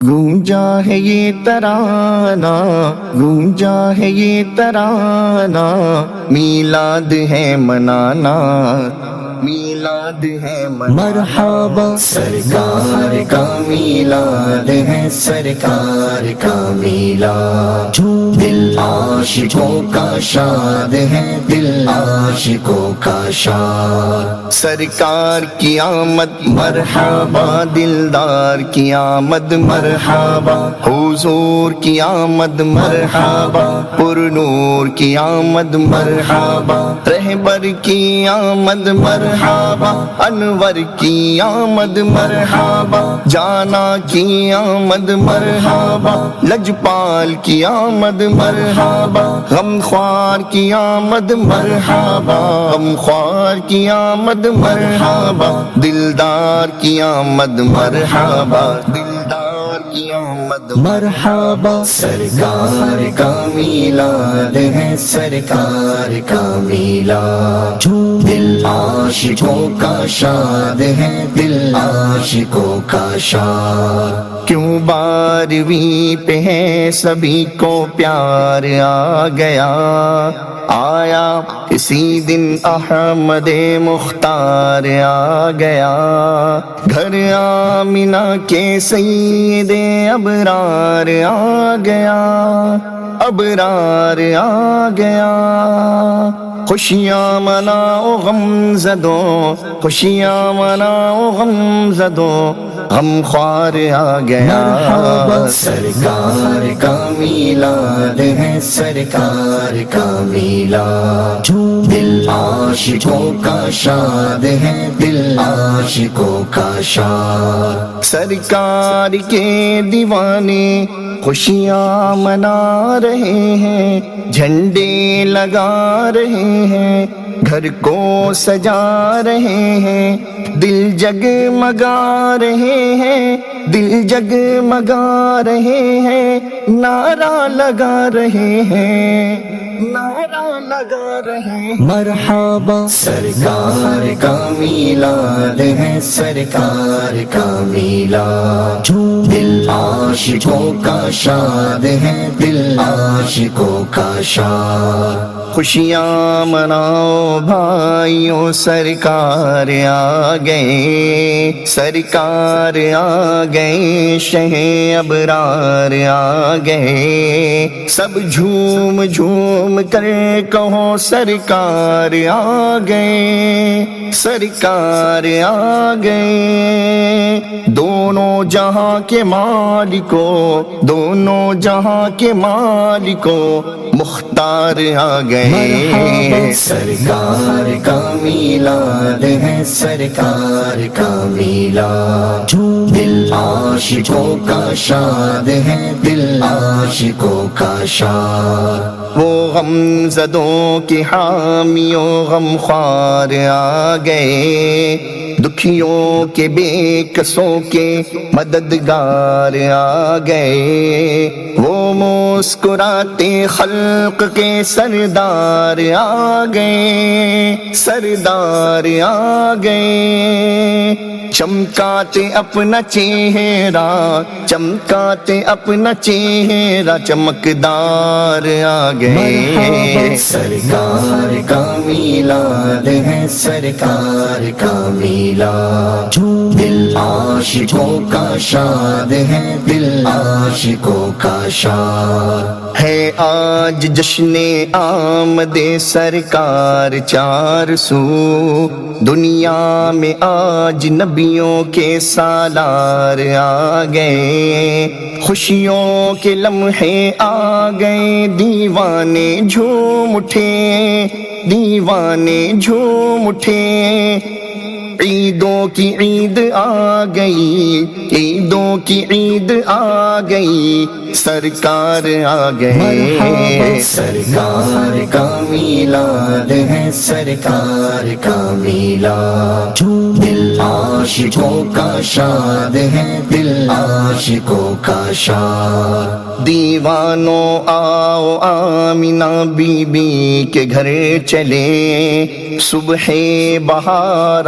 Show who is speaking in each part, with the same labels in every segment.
Speaker 1: گونجا ہے یہ ترانہ، گونجا ہے یہ ترانہ، میلاد ہے منانا، میلاد ہے منانا۔
Speaker 2: مرحبا
Speaker 1: سرکار کا میلاد ہے، سرکار کا میلاد، دل عاشقوں کا شاد ہے، دل عاشقوں کا شاد۔ سرکار کی آمد مرحبا، دلدار کی آمد مرحبا، حضور کی آمد مرحبا، پر نور کی آمد مرحبا، رہبر کی آمد مرحبا، انور کی آمد مرحبا، جانا کی آمد مرحبا، لجپال کی آمد مرحبا، غمخوار کی آمد مرحبا، غمخوار کی آمد مرحبا، دلدار کی آمد مرحبا، دلدار کی آمد
Speaker 2: مرحبا۔
Speaker 1: سرکار کا میلاد ہے، سرکار کا میلاد، دل عاشقوں کا شاد ہے، دل عاشقوں کا شاد۔ کیوں بارہویں پہ ہے سبھی کو پیار آ گیا، آیا اسی دن احمد مختار آ گیا، گھر آمنہ کے سید ابرار آ گیا، ابرار آ گیا۔ خوشیاں مناؤ غم زدوں، خوشیاں مناؤ غم زدوں، غم خوار آ گیا۔ سرکار کا میلاد ہے، سرکار کا میلاد، دل عاشقوں کا شاد ہے، دل عاشقوں کا شاد۔ سرکار کے دیوانے خوشیاں منا رہے ہیں، جھنڈے لگا رہے ہیں، گھر کو سجا رہے ہیں، دل جگمگا رہے ہیں، دل جگمگا رہے ہیں، نعرہ لگا رہے ہیں، نعرہ لگا رہے ہیں۔
Speaker 2: مرحبا
Speaker 1: سرکار کا میلاد ہے، سرکار کا میلاد، دل عاشقوں کا شاد ہے، دل عاشقوں کا شاد۔ خوشیاں مناؤ بھائیوں، سرکار آ گئے، سرکار آ گئے، شہ ابرار آ گئے، سب جھوم جھوم کر کہو سرکار آ گئے، سرکار آ گئے۔ دونوں جہاں کے مالکوں، دونوں جہاں کے مالکوں، مختار آ گئے۔ سرکار کا میلاد ہے، سرکار کا میلاد، دل عاشقوں کا شاد ہے، دل عاشقوں کا شاد۔ وہ غم زدوں کے حامیوں غم خوار آ گئے، دکھیوں کے بے کسوں کے مددگار آ گئے، وہ مسکراتے خلق کے سردار آ گئے، سردار آ گئے۔ چمکاتے اپنا چہرہ، چمکاتے اپنا چہرہ، چمکدار آ گئے۔ سرکار کا میلاد ہے، سرکار کا میلاد، دل عاشقوں کا شاد ہے، دل عاشقوں کا شاد۔ ہے آج جشن آمد سرکار چار سو، دنیا میں آج نبیوں کے سالار آ گئے، خوشیوں کے لمحے آ گئے، دیوانے جھوم اٹھے، دیوانے جھوم اٹھے۔ عیدوں کی عید آ گئی، عیدوں کی عید آ گئی، سرکار آ گئے۔ سرکار کا میلاد ہے، سرکار کا میلاد، دل عاشقوں کا شاد ہے، دل عاشقوں کا شاد۔ دیوانوں آؤ آمنہ بی بی کے گھر چلے، صبح بہار ہو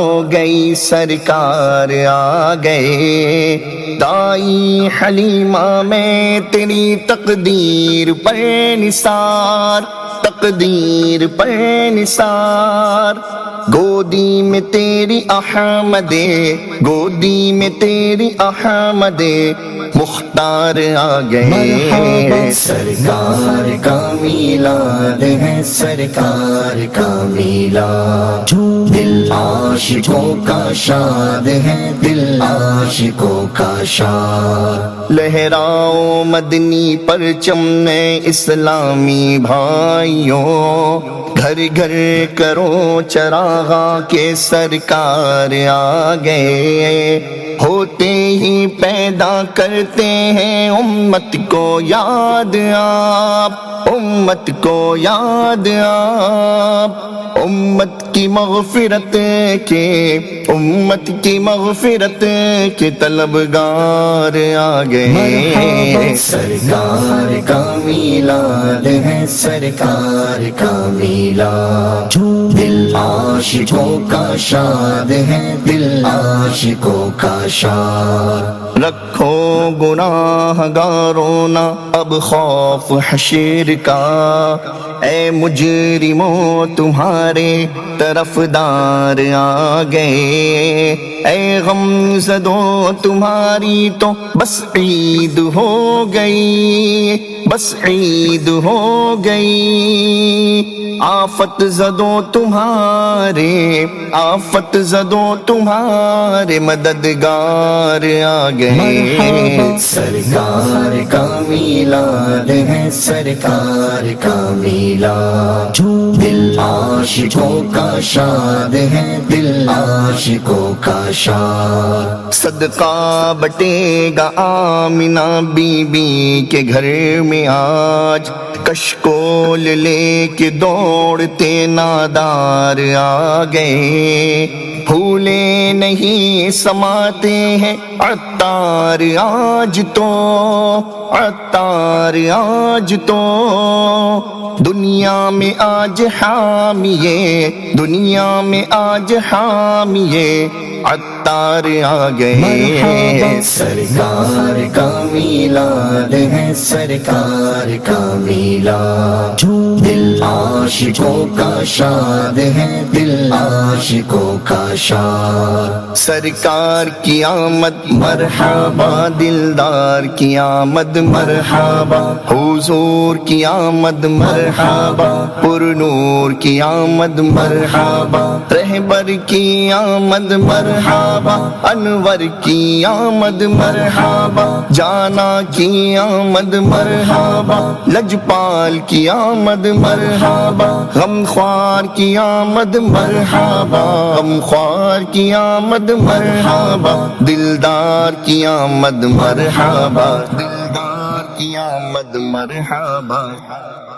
Speaker 1: ہو گئی سرکار آ گئے، دائی حلیمہ میں تیری تقدیر پر نثار، تقدیر پر نثار، گودی میں تیری احمد، گودی میں تیری احمد مختار آ گئے، سرکار کا میلاد ہے، سرکار کا میلاد، دل عاشقوں کا شاد ہے، دل عاشقوں کا شاد، لہراؤ مدنی پرچم اسلامی بھائیوں، گھر گھر کرو چراغاں کے سرکار آ گئے، ہوتے ہی پیدا کرتے ہیں امت کو یاد آپ، امت کو یاد آپ، امت کی مغفرت کے، امت کی مغفرت کے طلبگار آ گئے، سرکار کا میلاد ہے، سرکار کا میلاد، دل عاشقوں کا شاد ہے، دل عاشقوں کا شاد، رکھو گناہ گاروں نہ اب خوف حشر کا، اے مجرموں تمہارے طرفدار آ گئے، اے غم زدوں تمہاری تو بس عید ہو گئی، بس عید ہو گئی، آفت زدوں تمہارے، آفت زدوں تمہارے مددگار آ گئے، سرکار کا میلاد ہے، سرکار کا میلاد، دل عاشقوں کا شاد ہے، دل عاشقوں کا شاد، صدقہ بٹے گا آمنہ بی بی کے گھر میں آج، کشکول لے کے دوڑتے نادار آ گئے، پھولے نہیں سماتے ہیں عطار آج تو، عطار آج تو، دنیا میں آج حامیے، دنیا میں آج حامیے عطار آ گئے، سرکار کا میلاد ہے، سرکار کا میلاد، دل عاشقوں کا شاد ہے، دل عاشقوں کا شاد، سرکار کی آمد مرحبا، دلدار کی آمد مرحبا، حضور کی آمد مرحبا، پر نور کی آمد مرحبا، رہبر کی آمد مرحبا، انور کی آمد مرحبا، جانا کی آمد مرحبا، لجپال کی آمد مرحبا، غمخوار کی آمد مرحبا، غمخوار کی آمد مرحبا، دلدار کی آمد مرحبا، دلدار کی آمد مرحبا۔